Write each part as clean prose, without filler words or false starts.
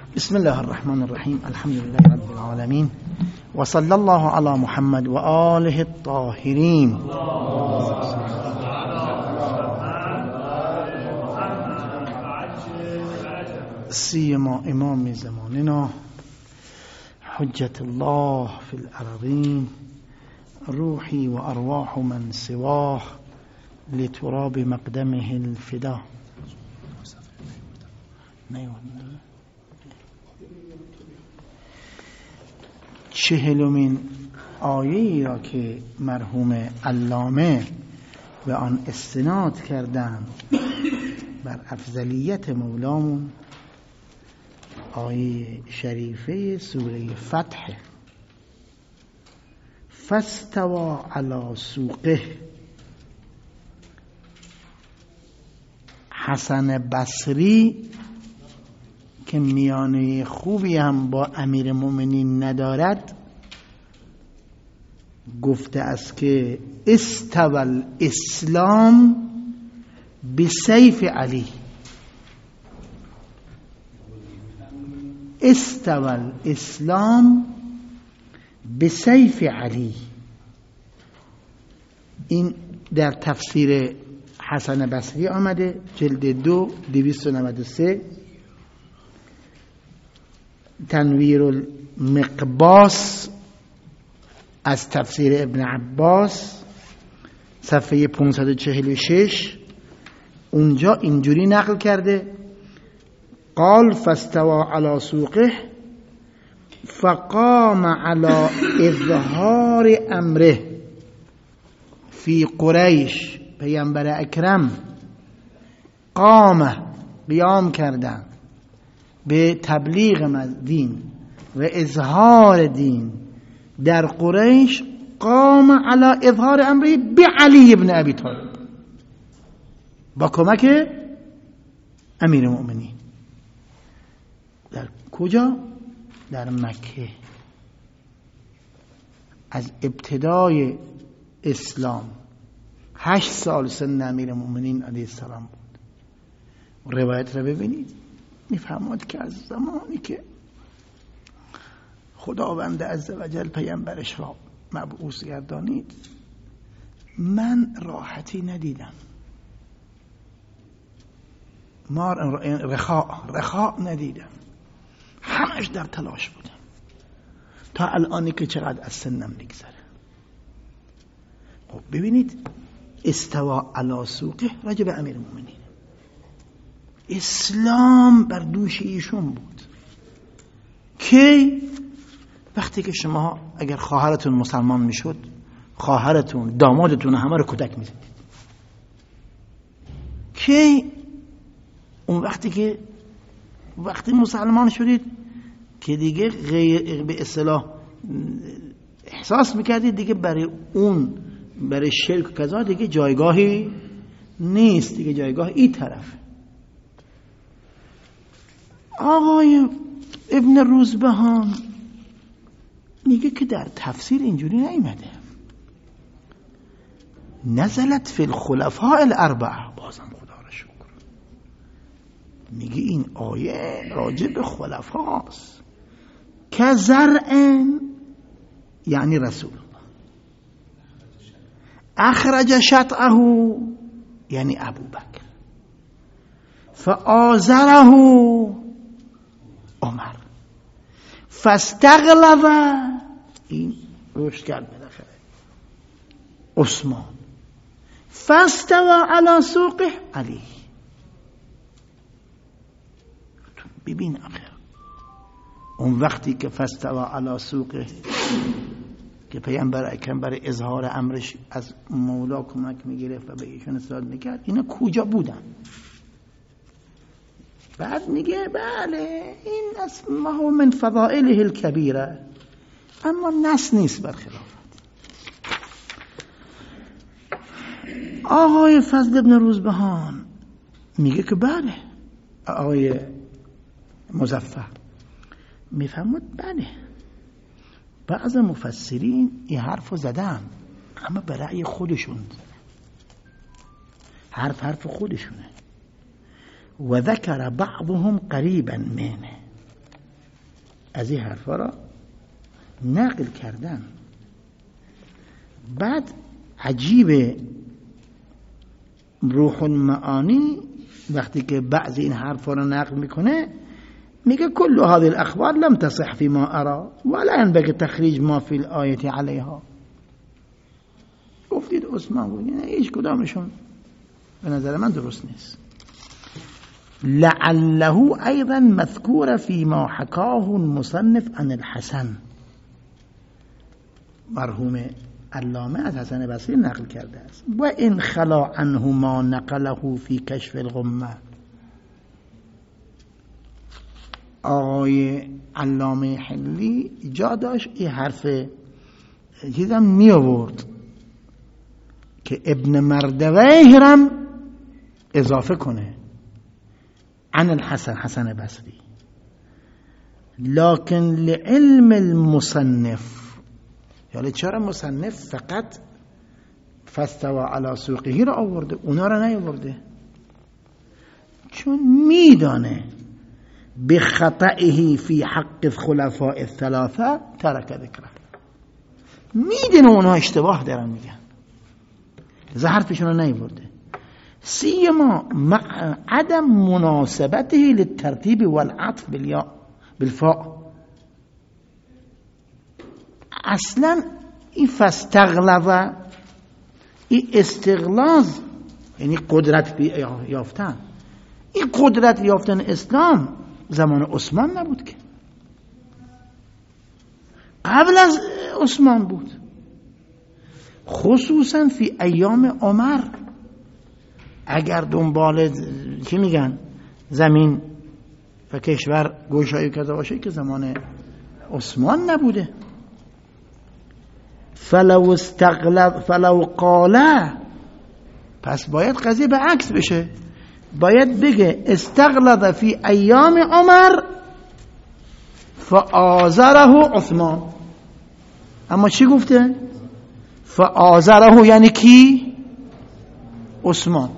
بسم الله الرحمن الرحیم. الحمد لله رب العالمین و صلی الله علی محمد و آله الطاهرین. سیما امام زماننا حجت الله فی الارضین روحی و ارواح من سواه لتراب مقدمه الفدا. چهلمین آیه‌ای را که مرحوم علامه به آن استناد کردند بر افضلیت مولامون آیه شریفه سوره فتح، فاستوى علی سوقه. حسن بصری که میانه خوبی هم با امیر مومنین ندارد گفته است که استوى الاسلام بسیف علی. استوى الاسلام بسیف علی. این در تفسیر حسن بصری آمده، جلد 2 293. تنویر المقباس از تفسیر ابن عباس صفحه 546 اونجا اینجوری نقل کرده: قال فاستوى على سوقه فقام على اظهار امره فی قریش. پیامبر اکرم قیام کردن به تبلیغ دین و اظهار دین در قریش. قام علی اظهار امره بعلی ابن ابی طالب، با کمک امیر المؤمنین. در کجا؟ در مکه. از ابتدای اسلام 8 سال سن امیر المؤمنین علیه السلام بود. روایت را ببینید، میفهمد که از زمانی که خداوند عزوجل پیامبرش را مبعوث گردانید من راحتی ندیدم. ما رخاء ندیدم، همش در تلاش بودم تا الانی که چقدر از سنم نگذره. خب ببینید، استوى علی سوقه راجع به امیر المؤمنین. اسلام بر دوش ایشون بود که وقتی که شما اگر خواهرتون مسلمان میشد، خواهرتون دامادتون همه رو کتک میزدید. که اون وقتی مسلمان شدید که دیگه به اصطلاح احساس میکردید دیگه برای شرک کذا دیگه جایگاهی نیست، دیگه جایگاه این طرف. آقای ابن روزبهان میگه که در تفسیر اینجوری نیامده. نزلت فی الخلفاء الاربعه. بازم خدا را شکر. میگه این آیه راجع به خلفاست که زرع، یعنی رسول الله، اخرج شطعه، یعنی ابوبکر، فآزره عمر، فاستغلظ، این رشد کرد بالاخره، عثمان، فاستوى على سوقه علی. ببین آخر اون وقتی که فاستوى على سوقه که پیامبر اکرم برای اظهار امرش از مولا کمک میگرفت و به ایشون استفاده میکرد، اینا کجا بودن؟ بعد میگه بله این ما هو من فضائله الكبیره، اما نص نیست بر خلافت. آقای فضل ابن روزبهان میگه که بله. آقای مظفر میفهمد بله. بعض مفسرین این حرف رو زدن اما به رأی خودشون زدن. حرف خودشونه. و ذکر بعضهم قریبا منه، از این حرفا را نقل کردن. بعد عجیب روح المعانی وقتی که بعضی این حرفا را نقل میکنه میگه کل هذه الاخبار لم تصح فيما ارى ولا ينبغي تخریج ما فی الآیه علیها. گفتید عثمان بود، یعنی هیچ کدامشون به نظر من درست نیست. لعله ايضا مذكور فيما حكاه المصنف عن الحسن. مرحوم علامه از حسن بصری نقل کرده است. و ان خلا عنه ما نقله فی کشف الغمه. آقای علامه حلی جا داشت این حرف چیزم می آورد که ابن مردویه هم اضافه کنه عن الحسن، حسن بصری. لكن لعلم المصنف، یعنی چرا مصنف فقط فاستوى على سوقه را آورده، اونا را نیاورده؟ چون میدانه بخطئه فی حق الخلفاء الثلاثه ترک ذکره. میدونه اونها اشتباه دارن میگن، حرفشون رو نیاورده. سیما مع عدم مناسبته للترتیب والعطف بالفاء. اصلا این فاستغلظ، این استغلاظ یعنی قدرت یافتن. این قدرت یافتن اسلام زمان عثمان نبود که، قبل از عثمان بود، خصوصا فی ایام عمر. اگر دنبال چی میگن زمین و کشور گوشایی کذا باشه که زمان عثمان نبوده. فلو قاله، پس باید قضیه به عکس بشه، باید بگه استغلظ فی ایام عمر فآزره عثمان. اما چی گفته؟ فآزره یعنی کی؟ عثمان،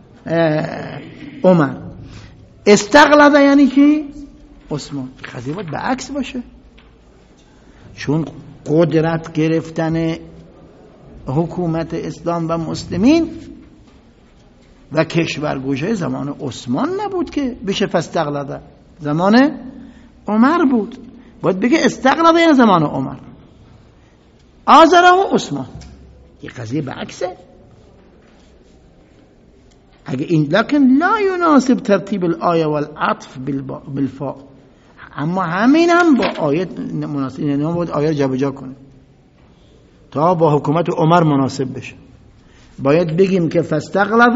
عمر. استغلظ یعنی کی؟ عثمان. قضیه باید به عکس باشه، چون قدرت گرفتن حکومت اسلام و مسلمین و کشورگوشه زمان عثمان نبود که بشه فاستغلظ، زمان عمر بود. باید بگه استغلظ یعنی زمان عمر، آزره عثمان. یه قضیه به عکسه. اگه این لکن لا یناسب ترتیب الآیه والعطف بالفاء. اما همین هم با آیت مناسب، یعنی هم باید آیت جا بجا کنه تا با حکومت عمر مناسب بشه. باید بگیم که فاستغلظ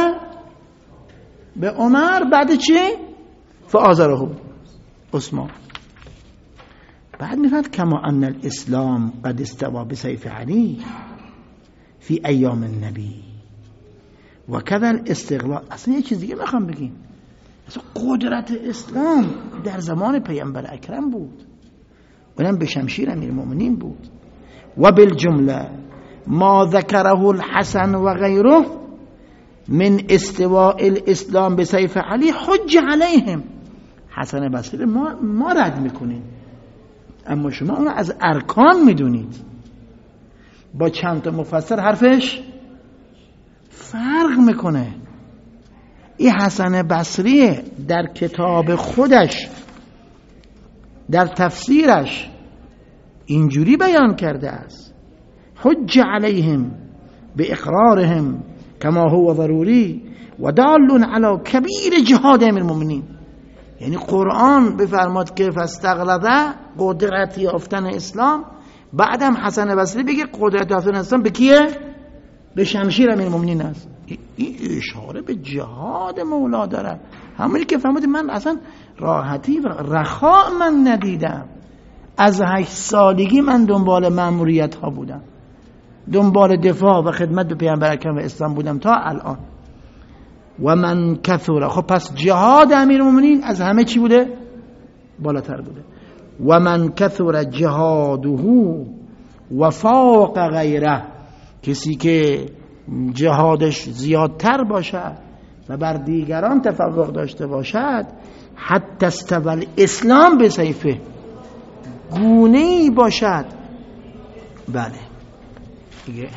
به عمر، بعد چی؟ فآزره عثمان. بعد میفرد کما ان الاسلام قد استوى بسیف علی فی ایام النبی و کذا الاستغلال. اصلا یه چیز دیگه میخوام بگیم، اصلا قدرت اسلام در زمان پیامبر اکرم بود، اونم به شمشیر امیرالمؤمنین بود. و بالجمله ما ذکره الحسن و غیره من استواء الاسلام بسیف علی حج علیهم. حسن بصری ما رد میکنیم، اما شما اون از ارکان میدونید. با چند تا مفسر حرفش فرق میکنه. این حسن بصری در کتاب خودش در تفسیرش اینجوری بیان کرده است: حج علیهم باقرارهم کما هو ضروری و دال علی کبیر جهاد امیرالمؤمنین. یعنی قرآن بفرماد که فاستغلظ قدرت یافتن اسلام، بعدم حسن بصری بگه قدرت یافتن اسلام به کیه؟ به شمشیر امیرالمؤمنین است. این اشاره به جهاد مولا داره. همونی که فرمود من اصلا راحتی و رخاء من ندیدم. از 8 سالگی من دنبال مأموریت ها بودم، دنبال دفاع و خدمت به پیامبر اکرم و اسلام بودم تا الان. و من کثر، خب پس جهاد امیرالمؤمنین از همه چی بوده؟ بالاتر بوده. و من کثر جهاده و فاق غیره، کسی که جهادش زیادتر باشد و بر دیگران تفوق داشته باشد، حتی استوى الاسلام به سیفه، گونه‌ای باشد. بله دیگه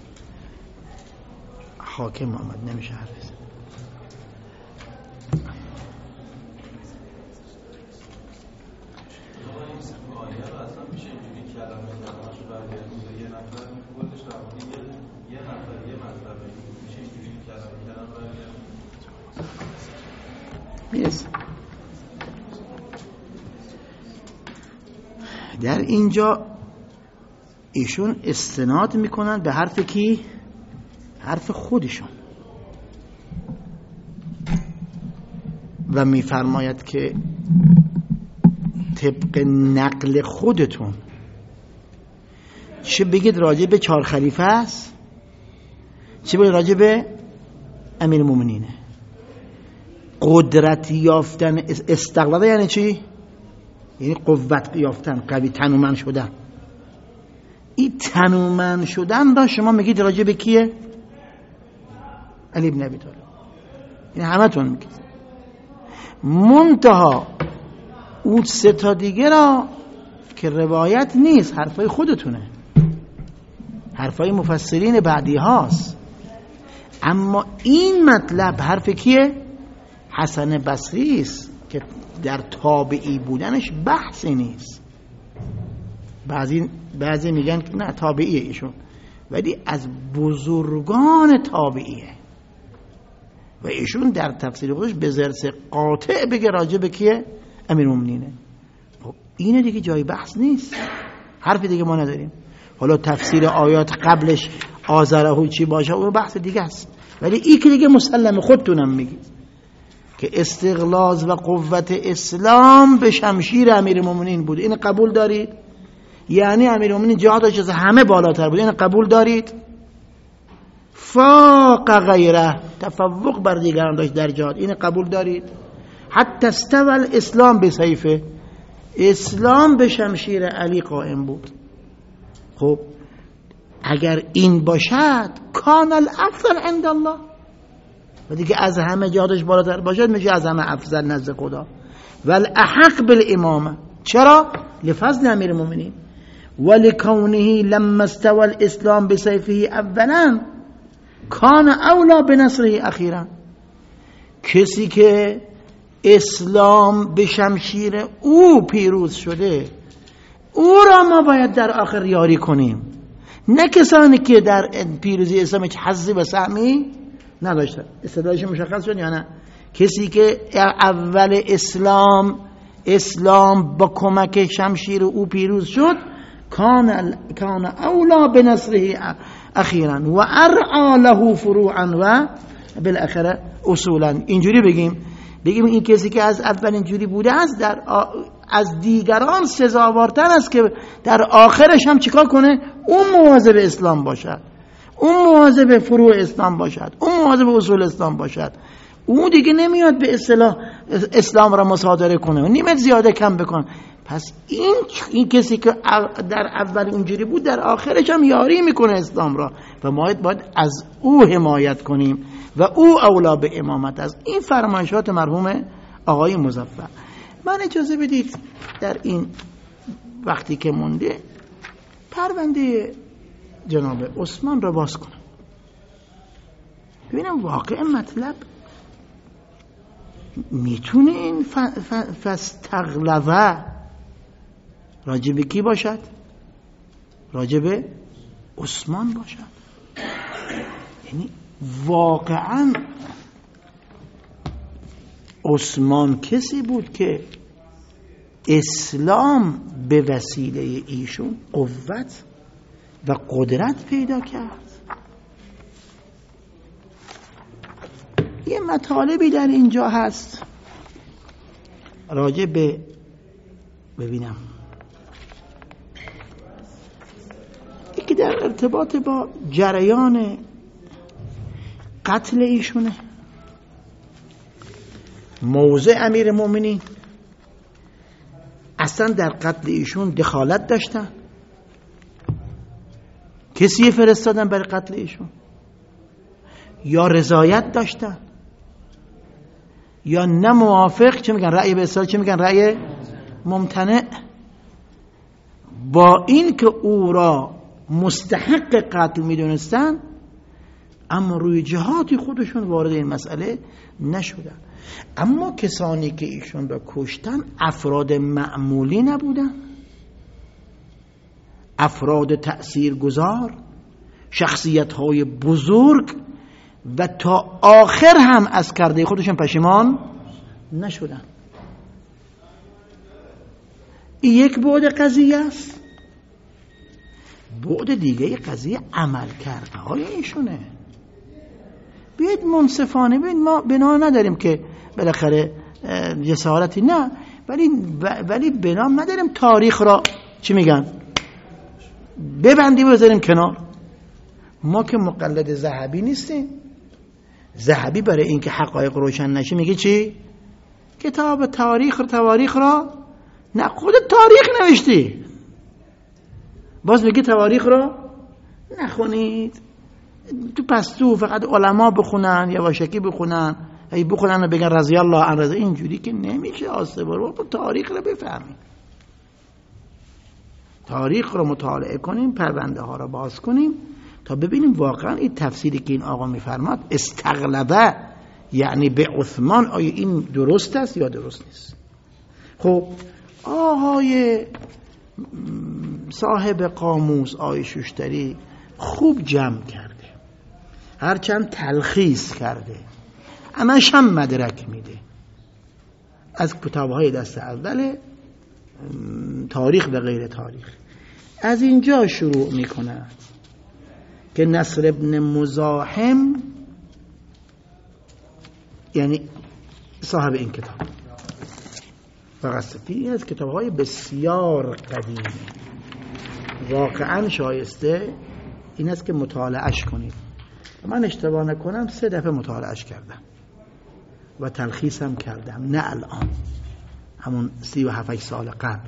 حاکم آمد، نمیشه حرف بزنه. در اینجا ایشون استناد میکنن به حرف کی؟ حرف خودشون و میفرماید که طبق نقل خودتون چه بگید راجع به 4 خلیفه است، چه بگید راجع به امیر المومنینه. قدرت یافتن استقلال یعنی چی؟ یعنی قوت یافتن، قوی تنومند شدن. این تنومند شدن را شما میگید راجع به کیه؟ علی بن ابی طالب. یعنی همتون میگید. منتها اون 3 تا دیگه را که روایت نیست، حرفای خودتونه، حرفای مفسرین بعدی هاست. اما این مطلب حرف کیه؟ حسن بصری است که در تابعی بودنش بحثی نیست. بعضی میگن که نه تابعیه ایشون، ولی از بزرگان تابعیه و ایشون در تفسیر خودش به ضرس قاطع بگه راجع به کیه؟ امیرالمومنینه. خب اینه دیگه جای بحث نیست، حرف دیگه ما نداریم. حالا تفسیر آیات قبلش آزره چی باشه اون بحث دیگه است، ولی این که دیگه مسلم خودتونم میگید که استغلاظ و قوت اسلام به شمشیر امیرالمومنین بود. این قبول دارید؟ یعنی امیرالمومنین جهادش از همه بالاتر بود، این قبول دارید؟ فاق غیره، تفوق بر دیگران داشت در جهاد، این قبول دارید؟ حتی استوى الاسلام به سیفه، اسلام به شمشیر علی قائم بود. خب اگر این باشد کان الافضل عند الله، و دیگه از همه جهادش بالاتر باشد میشه از همه افضل نزد خدا. والاحق بالامامه، چرا؟ لفضل امیر المؤمنین ولکونه لما استوى الاسلام بسیفه اولا کان اولا بنصره اخیرا. کسی که اسلام به شمشیر او پیروز شده او را ما باید در آخر یاری کنیم، نه کسانی که در پیروزی اسلام هیچ حظی و سهمی نداشتن. استدلالش مشخص شد یا نه؟ کسی که اول اسلام با کمک شمشیر او پیروز شد کان اولا بنصره اخیرا و ارعا له فروعا و بالاخره اصولا. اینجوری بگیم این کسی که از اول اینجوری بوده است از دیگران سزاوارتر است که در آخرش هم چیکار کنه؟ اون مواظب اسلام باشد، اون مواظب فروع اسلام باشد، اون مواظب اصول اسلام باشد. اون دیگه نمیاد به اصطلاح اسلام را مصادره کنه و نیمت زیاده کم بکن. پس این کسی که در اول اونجوری بود در آخرش هم یاری میکنه اسلام را و ما باید از او حمایت کنیم و او اولا به امامت. از این فرمایشات مرحوم آقای مظفر. من اجازه بدید در این وقتی که مونده پرونده جناب عثمان را باز کنم، ببینم واقع مطلب میتونه این فاستغلظ راجب کی باشد؟ راجب عثمان باشد. یعنی واقعا عثمان کسی بود که اسلام به وسیله ایشون قوت و قدرت پیدا کرد. یه مطالبی در اینجا هست راجع به ببینم یکی در ارتباط با جریان قتل ایشونه. موضع امیر المؤمنین اصلا در قتل ایشون دخالت داشتن؟ کسی فرستادن برای قتل ایشون؟ یا رضایت داشتن؟ یا نه موافق؟ چه میگن؟ رأی به اصطلاح چه میگن؟ رأی ممتنع. با این که او را مستحق قتل میدونستن، اما روی جهاتی خودشون وارد این مسئله نشدن. اما کسانی که ایشون را کشتن افراد معمولی نبودن، افراد تأثیرگذار، شخصیت‌های بزرگ، و تا آخر هم از کرده خودشون پشیمان نشدن. این یک بعد قضیه است. بعد دیگه قضیه عمل کرده های ایشونه. بیاید منصفانه، بیاید ما بنا نداریم که بالاخره جسارتی، نه، ولی بنا نداریم تاریخ را چی میگن ببندیم و بذاریم کنار. ما که مقلد ذهبی نیستیم. ذهبی برای اینکه حقایق روشن نشه میگه چی؟ کتاب تواریخ را نه، خود تاریخ نوشتی، باز میگه تواریخ را نخونید. تو پستو فقط علما بخونن، یواشکی بخونن، هی بخونن و بگن رضی الله عنه. اینجوری که نمیشه. آسبارو تاریخ را بفهمید، تاریخ رو مطالعه کنیم، پرونده ها رو باز کنیم تا ببینیم واقعا این تفسیری که این آقا میفرماد استغلبه یعنی به عثمان، آیا این درست است یا درست نیست. خب آقای صاحب قاموس، آقای شوشتری خوب جمع کرده، هرچند تلخیص کرده، همش هم مدرک میده از کتاب‌های دست اول تاریخ و غیر تاریخ. از اینجا شروع میکنه که نصر ابن مزاحم یعنی صاحب این کتاب فقط از کتاب‌های بسیار قدیمی، واقعا شایسته این است که مطالعهش کنید. من اشتباه نکنم 3 دفعه مطالعهش کردم و تلخیصم کردم، نه الان، همون 37 سال قبل.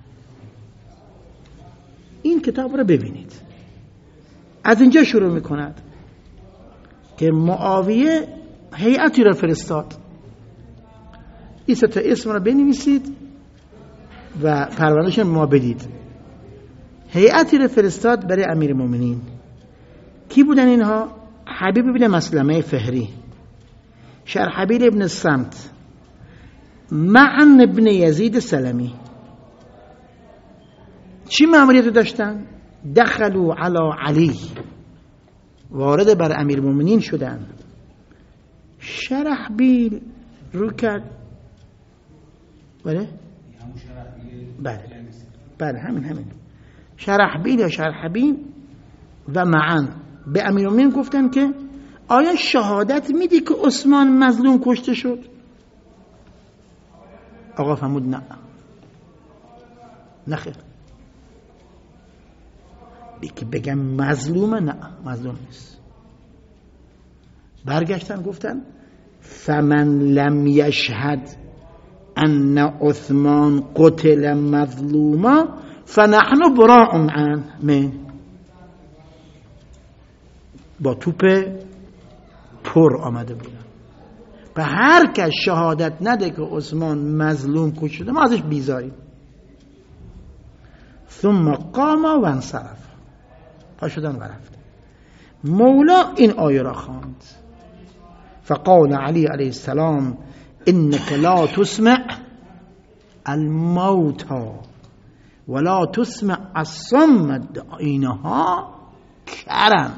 این کتاب رو ببینید. از اینجا شروع میکند که معاویه هیئتی را فرستاد. این 3 تا اسم را بنویسید و پروندهشون ما بدید. هیئتی را فرستاد برای امیرالمومنین. کی بودن اینها؟ حبیب بن مسلمه فهری، شرحبیل ابن الصمت، معن ابن یزید سلمی. چی مأموریت داشتن؟ دخلوا علی علی، وارد بر امیرالمومنین شدن. شرحبیل رو کرد، بله همین شرحبیل یا شرحبیل و معن به امیرالمومنین گفتن که آیا شهادت میدی که عثمان مظلوم کشته شد؟ آقا فرمود نه، نخیر. که بگم مظلومه؟ نه، مظلوم نیست. برگشتن گفتن فمن لم یشهد ان عثمان قتل مظلوما فنحن براء عنه. با توپ پر آمده بودن. به هر کس شهادت نده که عثمان مظلوم کشته شده ما ازش بیزاریم. ثم قام و انصرف، پا شدن و رفت. مولا این آیه را خواند. فقال علی علیه السلام انک لا تسمع الموتى ولا تسمع الصم. اینها کرن،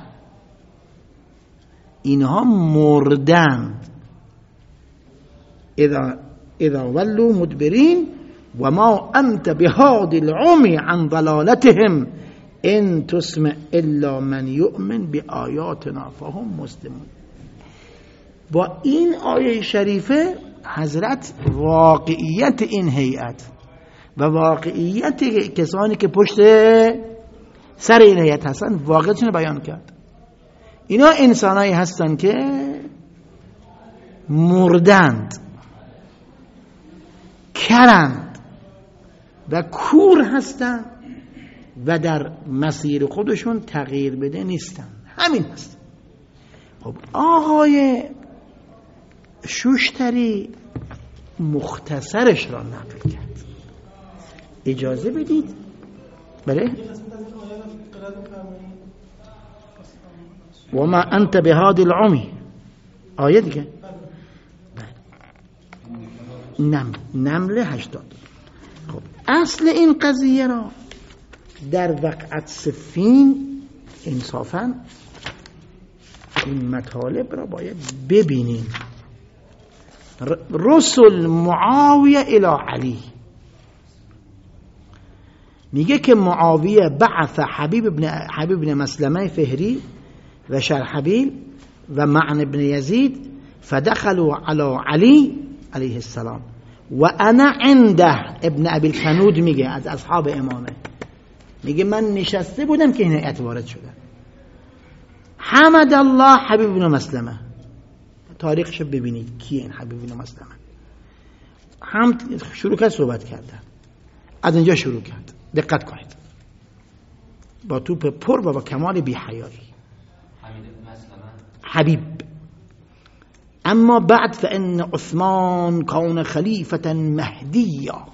اینها مردن. اذا ولوا مدبرین و ما انت بهاد العمی عن ضلالتهم ان تسمع الا من یؤمن بآیاتنا فهم مسلمون. با این آیه شریفه حضرت واقعیت این هیئت و واقعیت کسانی که پشت سر این هیئت هستن واقعیتشون بیان کرد. اینا انسانایی هستن که مردند، کرند و کور هستند و در مسیر خودشون تغییر بده نیستن. همین هست. خب آقای شوشتری مختصرش را نقل کرد. اجازه بدید بله و ما انت بهاد العمی آیه دیگه نمل 80. خب اصل این قضیه را در وقعت صفین انصافاً این مطالب را باید ببینیم. رسل معاویه الی علی، میگه که معاویه بعث حبیب بن مسلمه فهری و شرحبیل و معن بن یزید فدخلوا على علی علیه السلام و انا عنده. ابن ابی الکنود میگه از اصحاب امامه، میگه من نشسته بودم که این آیت وارد شده. حمد الله حبیب بن مسلمه، تاریخشو ببینید کیه این حبیب بن مسلمه. هم شروع کرد صحبت کردن، از اینجا شروع کرد. دقت کنید با توپ پر و با کمال بی حیایی. حبیب اما بعد فإن عثمان کان خلیفة مهدیا،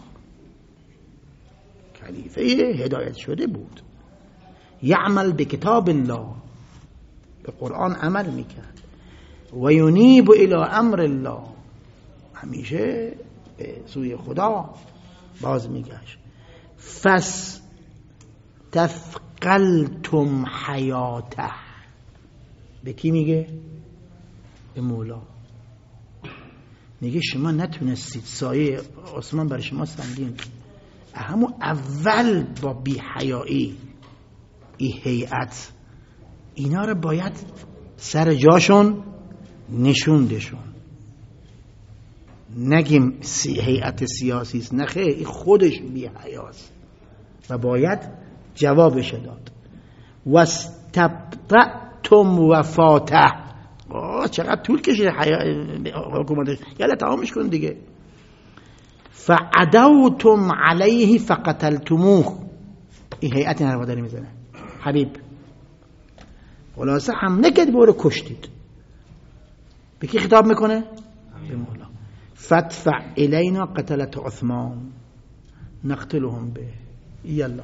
خلیفه هدایت شده بود. یعمل بکتاب الله، به قرآن عمل میکرد. و ینیب الی امر الله، همیشه به سوی خدا باز میگشت. فاستثقلتم حیاته، به کی میگه؟ به مولا. میگه شما نتونستید سایه عثمان برای شما سنگین. همون اول با بی حیایی ای هیئت اینا رو باید سر جاشون نشوندشون. نگیم هیئت سیاسی است، نه خیر، این خودش بی حیاست و باید جوابش داد. واستبطأتم وفاته، چقدر طول کشید حکومتش، یالا تمامش کن دیگه. فعدوتم علیه فقتلتموه، این هیئت این حرفا داری میزنه. حبیب خلاصه حمله کرد، برو کشتید. به کی خطاب میکنه؟ به مولا. فادفع الینا قتلت عثمان نقتلهم به، یلا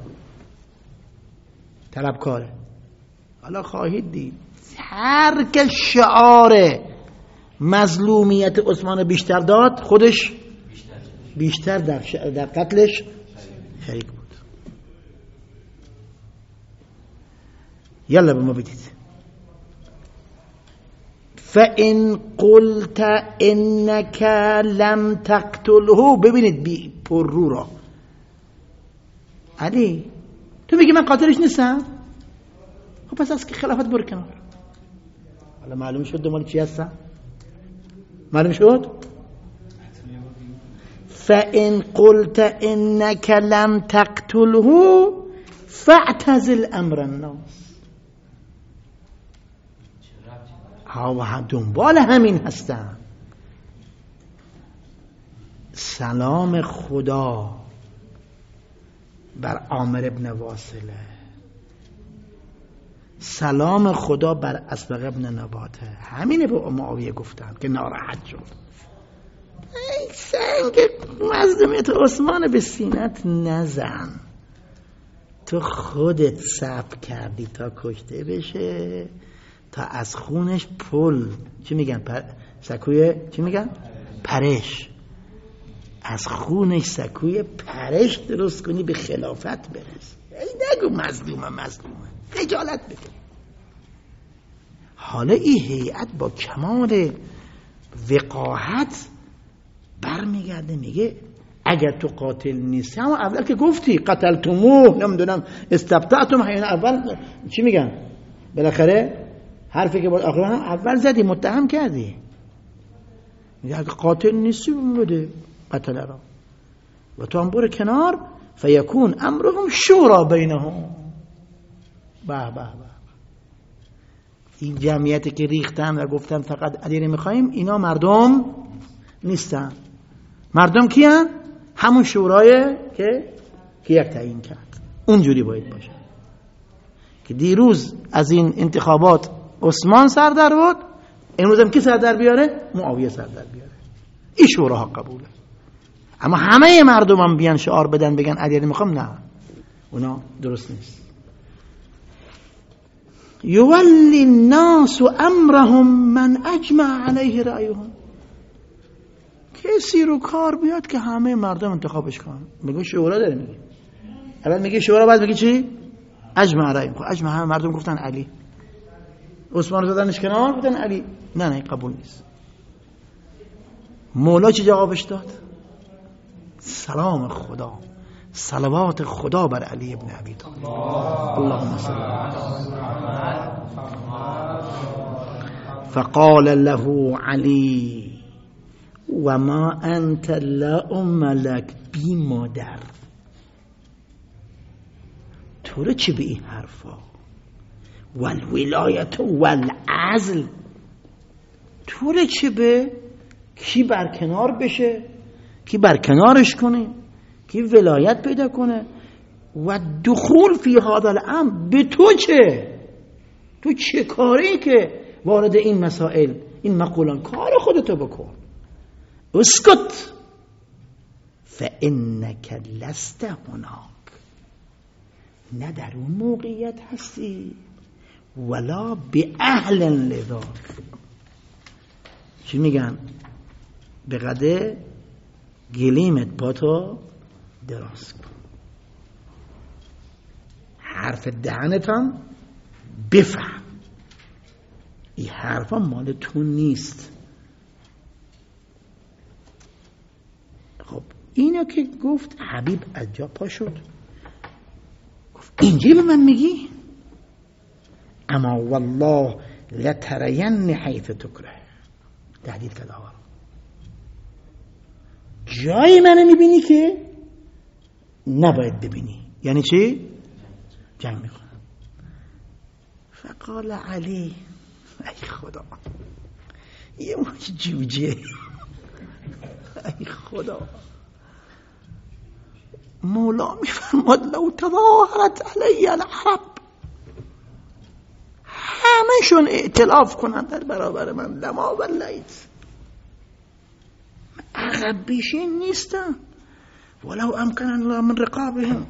طلبکاره. حالا خواهید دید هر که شعار مظلومیت عثمان بیشتر داد، خودش بیشتر در قتلش شریک بود. یلا به ما بدید. فَإِن قُلْتَ إِنَّكَ لَمْ تَقْتُلْهُ، ببینید بی پر رو را. علی تو میگی من قاتلش نیستم، خب پس از که خلافت برو کنار. حالا معلوم شد دنبال چی هستم؟ معلوم شد؟ فَإِن قُلْتَ إِنَّكَ لَمْ تَقْتُلْهُ فَاعْتَزِلْ أَمْرَ النَّاسِ، ها دنبال همین هستن. سلام خدا بر عامر ابن واصله، سلام خدا بر اسبغ ابن نباته. همینه به معاویه گفتن که ناراحت شد. ای سنگ مظلومیت عثمان به سینت نزن، تو خودت صبر کردی تا کشته بشه، تا از خونش پل چی میگن سکوی چی میگن پرش، از خونش سکوی پرش درست کنی به خلافت برس. ای نگو مظلومه خجالت بکن. حالا این هیئت با کمال وقاحت برمیگرده میگه اگر تو قاتل نیستی، اما اول که گفتی قتلتموه، نمیدونم استبطأتم، اول چی میگن بالاخره حرفی که باید آخر هم اول زدی، متهم کردی. میگه اگه قاتل نیستی بده قتل را و تو هم برو کنار. فیکون امرهم شورا بینهم. به به به، این جمعیتی که ریختن و گفتن فقط علی نمیخوایم، اینا مردم نیستن. مردم کیان؟ همون شورای که یک تعیین کرد. اونجوری باید باشه که دیروز از این انتخابات عثمان سر در بود، امروز هم کی سر در بیاره؟ معاویه سر در بیاره. این شوراها قبوله. اما همه مردم هم بیان شعار بدن بگن علی نمیخوام، نه. اونا درست نیست. یولی الناس امرهم من اجمع علیه رأیهم. کسی رو کار بیاد که همه مردم انتخابش کنن. میگه شورا داره میگه. اول میگه شورا، بعد میگه چی؟ اجمع رأیهم. اجمع همه مردم گفتن علی. عثمان رو دادنش کنار گفتن علی. نه قبول نیست. مولا چی جوابش داد؟ سلام خدا، صلوات خدا بر علی ابن ابی طالب. اللهم صل علی. فقال له علی و ما انت لا ام لک، بی مادر تو رو چه به این حرفا؟ والولایت والعزل، تو رو چه به کی برکنار بشه، کی برکنارش کنه، کی ولایت پیدا کنه. و دخول فی هذا الامر، به تو چه؟ تو چه کاری که وارد این مسائل، این مقولان، کار خودتو بکن. اسکت. فانک لست هناک، نه در اون موقعیت هستی، ولا به اهل لذاک. چی میگن؟ به قدر گلیمت با تو دراز کن، حرف دهنت هم بفهم، این حرف هم مال تو نیست. خب اینو که گفت حبیب از جا پا شد، گفت اینجا به من میگی؟ اما والله لترین حیث تکره، تهدید کرد. آقا جای منو میبینی که نباید ببینی. یعنی چی؟ جنگ میکنم. فقال علی، ای خدا، یه موچ جوجه، ای خدا. مولا میفرماد لو تظاهرت علی العرب، همشون ائتلاف کنن در برابر من، لما ولیت، عقب بیشین نیستم. ولو امکن الله من رقابهم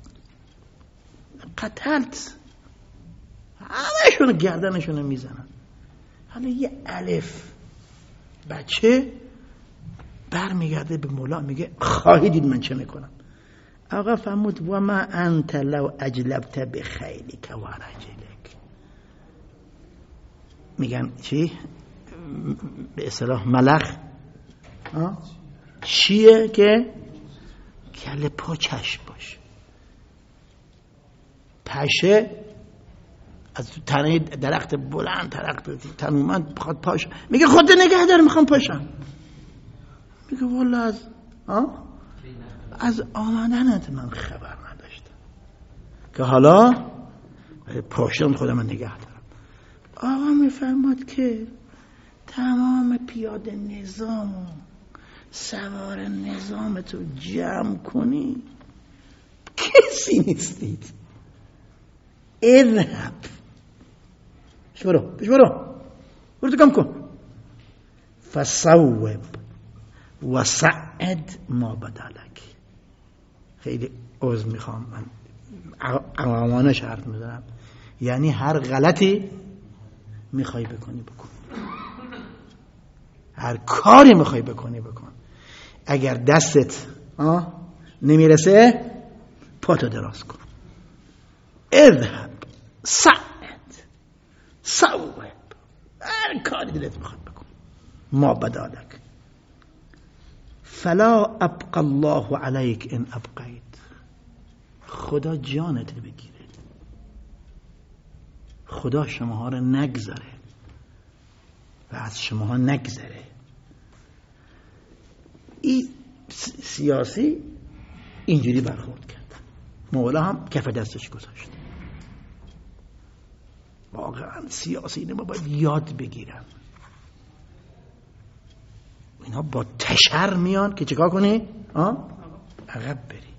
قتلت، همشون گردنشون میزنن. حالا یه الف بچه برمیگرده به مولا میگه خواهی دید من چه میکنم. آقا فرمود و ما انت لو اجلبت بخیلک و رجلک. میگن چی؟ به اصطلاح ملخ چیه که کله پاچش باشه، پشه از تنه درخت بلند، درخت تماما بخواد پاشه، میگه خود نگه دار میخوام پاشم. میگه والله از آمدنت من خبر نداشتم که حالا پاشم خودم نگه دارم. آقا میفرماد که تمام پیاده نظام، سوار نظامتو جمع کنی، کسی نیستید. اذهب، برو تو کم کن. فصوب و سعد ما بدلک. خیلی عذر میخوام، من عوامانه شرط میذارم، یعنی هر غلطی میخوای بکنی بکن، هر کاری میخوای بکنی بکن. اگر دستت نمیرسه پاتو دراز کن. اذهب سعد صوب، هر کاری دلت میخواد بکن. ما بدالک فلا ابقى الله علیک ان ابقیت، خدا جانت بگیره، خدا شماها رو نگذاره و از شماها نگذره. این سیاسی اینجوری برخورد کرد. مولا هم کف دستش گذاشت. واقعا سیاسی اینو باید یاد بگیرن. اینا با تشر میان که چیکار کنی؟ عقب بری،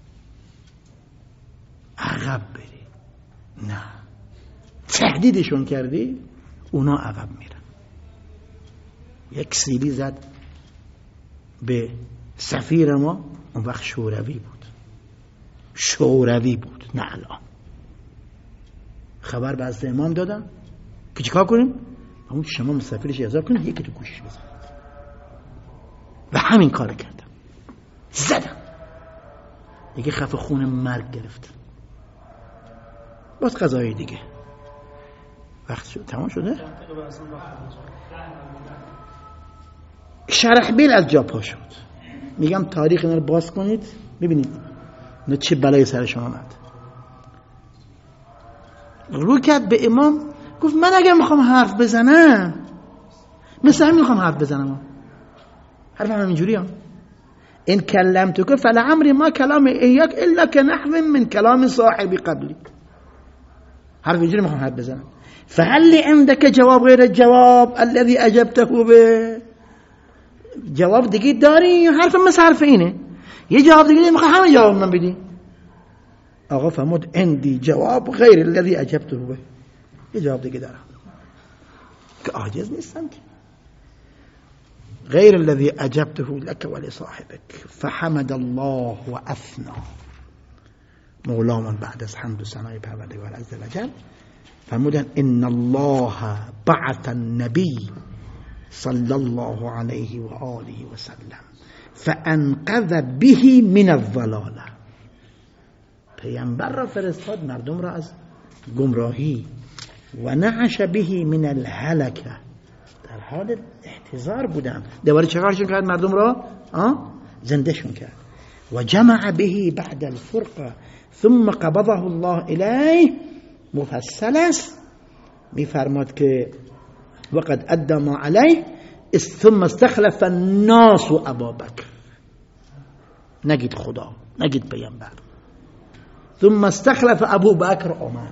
عقب بری. نه، تهدیدشون کردی اونا عقب میرن. یک سیلی زد به سفیر ما، اون وقت شوروی بود، شوروی بود، نه الان. خبر به از امام دادن که چیکار کنیم؟ همون شما مسافرش اعزام کنید، یکی تو گوشش بزنید. و همین کار کردم، زدم دیگه. خفه خون مرگ گرفت. باز قضایی دیگه وقت شد، تمام شده. شرحبیل از جا پا شد. میگم تاریخ اینا رو باز کنید ببینید اینا چه بلایی سر شما آمد. رو کرد به امام، گفت من اگر میخوام حرف بزنم مثل همین میخوام حرف بزنم. حرف هم اینجوری هم این کلمتو فلعمری ما کلام ایاک الا کنحو من کلام صاحبی قبلی. حرف اینجوری میخوام حرف بزنم. فهل عندك جواب غیر الجواب الذي اجبته به؟ جواب دیگه داری؟ حرف مثل حرف اینه، یه جواب دیگه میخوام همین جواب من بدی. آقا فرمود عندي جواب غیر الذي اجبته به، یه جواب دیگه دارم که عاجز نیستم که. غير الذي أجبته لك ولصاحبك. فحمد الله وأثنى. مولامان بعد از حمد و ثنای پروردگار عز وجل فرمودن ان الله بعث النبي صلى الله عليه وآله وسلم فانقذ به من الضلال. پیامبر را فرستاد مردم را از گمراهی و نعش به من الهلكه. در حال احتضار بودن، دوباره چکارشون کرد مردم را؟ زندهشون کرد. و جمع به بعد الفرقه ثم قبضه الله الیه. مفصل است، میفرماد که وقد ادى ما علیه ثم استخلف الناس و ابابکر. نگید خدا، نگید پیامبر. ثم استخلف ابوبکر عمر.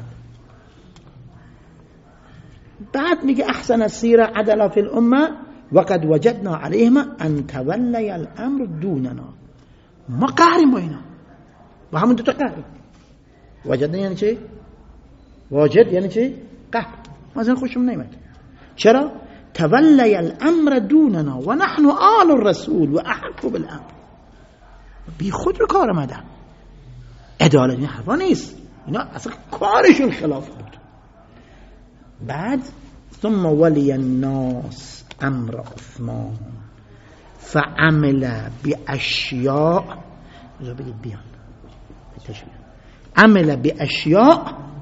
بعد میگه احسن السیره عدل فی الامه وقد وجدنا علیهما ان تولی الامر دوننا. ما قهریم با اینا، با همون دوتا قهریم. وجدنا یعنی چی؟ واجد یعنی چی؟ قهر. ما از این خوشم نیمد. چرا؟ تولی الامر دوننا و نحن آل الرسول و احق بالامر. بی خود رو کار آمدن. عدالت این حرفا نیست، اینا اصلا کارشون خلاف بود. بعد ثم ولی الناس امر عثمان فعمل باشیاء. بگید بیان عمل باشیاء.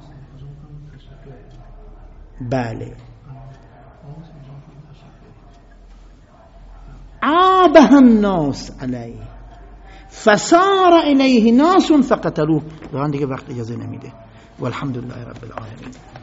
بله عابه الناس علیه فسار الیه ناس فقتلوه. دیگه وقت اجازه نمیده. والحمد لله رب العالمین.